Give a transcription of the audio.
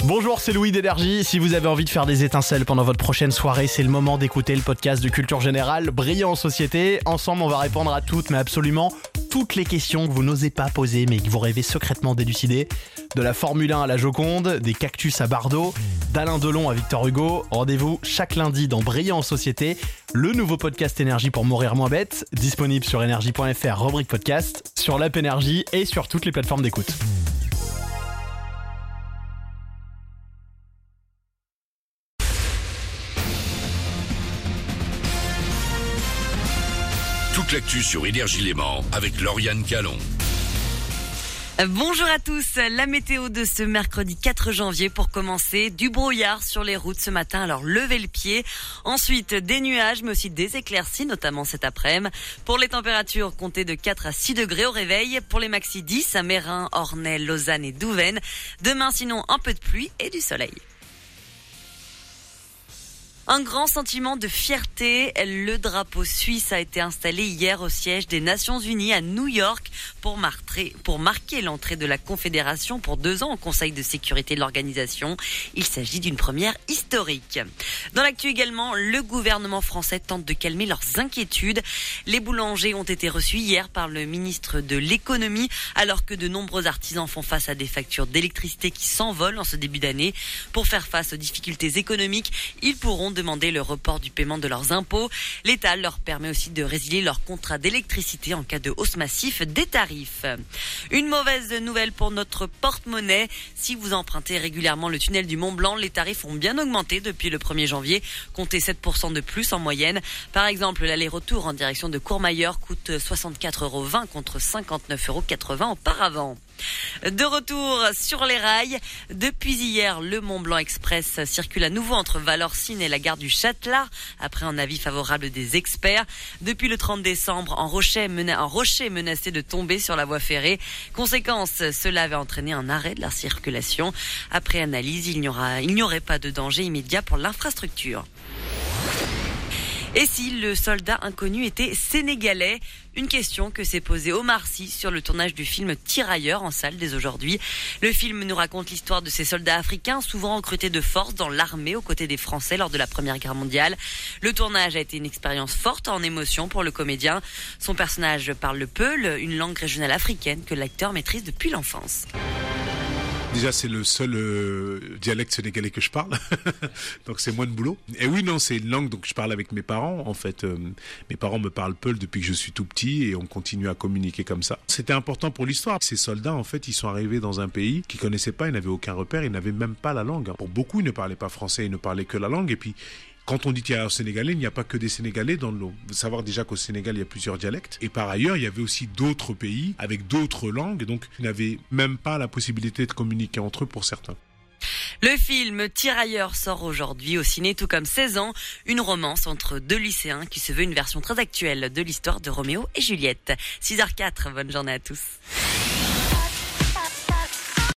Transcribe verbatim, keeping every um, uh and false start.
Bonjour, c'est Louis d'Énergie. Si vous avez envie de faire des étincelles pendant votre prochaine soirée, c'est le moment d'écouter le podcast de Culture Générale, Brillant en Société. Ensemble, on va répondre à toutes, mais absolument toutes les questions que vous n'osez pas poser, mais que vous rêvez secrètement d'élucider. De la Formule un à la Joconde, des cactus à Bardot, d'Alain Delon à Victor Hugo. Rendez-vous chaque lundi dans Brillant en Société, le nouveau podcast Énergie pour mourir moins bête, disponible sur énergie point f r, rubrique podcast, sur l'app Énergie et sur toutes les plateformes d'écoute. Toute l'actu sur Énergie Léman avec Lauriane Calon. Bonjour à tous, la météo de ce mercredi quatre janvier pour commencer, du brouillard sur les routes ce matin, alors levez le pied. Ensuite, des nuages mais aussi des éclaircies, notamment cet après-midi. Pour les températures, comptez de quatre à six degrés au réveil. Pour les maxi dix à Meyrin, Ornay, Lausanne et Douvaine. Demain sinon un peu de pluie et du soleil. Un grand sentiment de fierté. Le drapeau suisse a été installé hier au siège des Nations Unies à New York pour, marquer, pour marquer l'entrée de la Confédération pour deux ans au Conseil de sécurité de l'organisation. Il s'agit d'une première historique. Dans l'actu également, le gouvernement français tente de calmer leurs inquiétudes. Les boulangers ont été reçus hier par le ministre de l'économie alors que de nombreux artisans font face à des factures d'électricité qui s'envolent en ce début d'année. Pour faire face aux difficultés économiques, ils pourront demander le report du paiement de leurs impôts. L'État leur permet aussi de résilier leur contrat d'électricité en cas de hausse massive des tarifs. Une mauvaise nouvelle pour notre porte-monnaie. Si vous empruntez régulièrement le tunnel du Mont-Blanc, les tarifs ont bien augmenté depuis le premier janvier. Comptez sept pour cent de plus en moyenne. Par exemple, l'aller-retour en direction de Courmayeur coûte soixante-quatre euros vingt contre cinquante-neuf euros quatre-vingts auparavant. De retour sur les rails, depuis hier, le Mont-Blanc Express circule à nouveau entre Valorcine et la gare du Châtelard, après un avis favorable des experts. Depuis le trente décembre, un rocher, mena- un rocher menacé de tomber sur la voie ferrée. Conséquence, cela avait entraîné un arrêt de la circulation. Après analyse, il n'y aura, il n'y aurait pas de danger immédiat pour l'infrastructure. Et si le soldat inconnu était sénégalais? Une question que s'est posée Omar Sy sur le tournage du film Tirailleurs en salle dès aujourd'hui. Le film nous raconte l'histoire de ces soldats africains souvent recrutés de force dans l'armée aux côtés des Français lors de la Première Guerre mondiale. Le tournage a été une expérience forte en émotion pour le comédien. Son personnage parle le peul, une langue régionale africaine que l'acteur maîtrise depuis l'enfance. Déjà, c'est le seul euh, dialecte sénégalais que je parle, donc c'est moins de boulot. Et oui, non, c'est une langue donc je parle avec mes parents. En fait, euh, mes parents me parlent peul depuis que je suis tout petit et on continue à communiquer comme ça. C'était important pour l'histoire. Ces soldats, en fait, ils sont arrivés dans un pays qu'ils connaissaient pas, ils n'avaient aucun repère, ils n'avaient même pas la langue. Pour beaucoup, ils ne parlaient pas français, ils ne parlaient que la langue. Et puis, quand on dit tirailleurs sénégalais, il n'y a pas que des Sénégalais dans l'eau. Il faut savoir déjà qu'au Sénégal, il y a plusieurs dialectes. Et par ailleurs, il y avait aussi d'autres pays avec d'autres langues. Donc, ils n'avaient même pas la possibilité de communiquer entre eux pour certains. Le film Tirailleurs sort aujourd'hui au ciné, tout comme seize ans, une romance entre deux lycéens qui se veut une version très actuelle de l'histoire de Roméo et Juliette. six heures zéro quatre, bonne journée à tous.